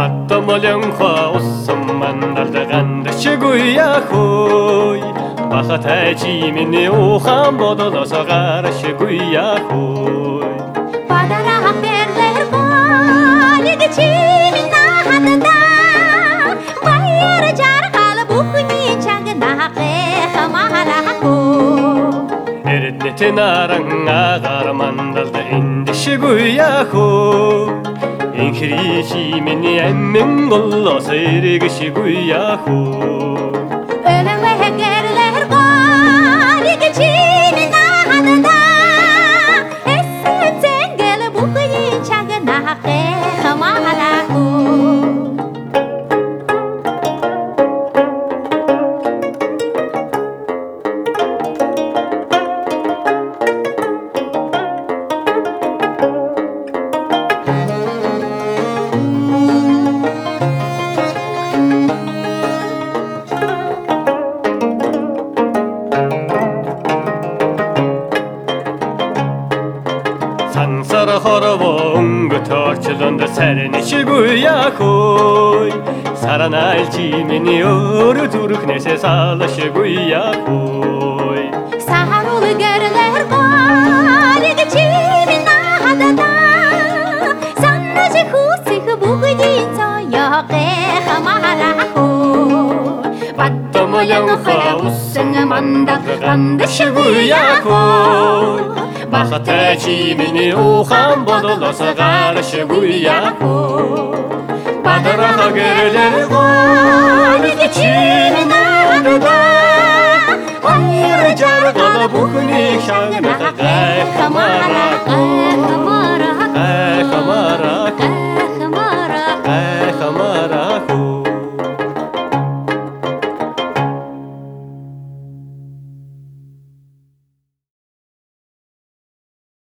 Молянха усман далдаганд шигуяхой бахатайчи миний ухан бодолосогар шигуяхой Падара хаперлер балиг чимина хатда баяр жаргал бухни чагнахе хамарахо эрднетенаран агармандалда инди шигуяхой 인크리시 미니 엠맹 걸러서 이르시구야호 ölüme gerler galig chimina hadda essen gel buğyi chagna khamalaku 산사라 허러봉 그 torçlanda serneşiguyahoy 사라날지 미니 오르두르k nese salaşiguyahoy saharul gerler galig chimina hadda sannaji khusik buğyi ya khamalaku Молянха усман далдаганд шигуяхой бахатайчи миний ухан бодолосогар шигуяхой Падараха герлер голиг чимина хадда баяр жаргал бухни шагна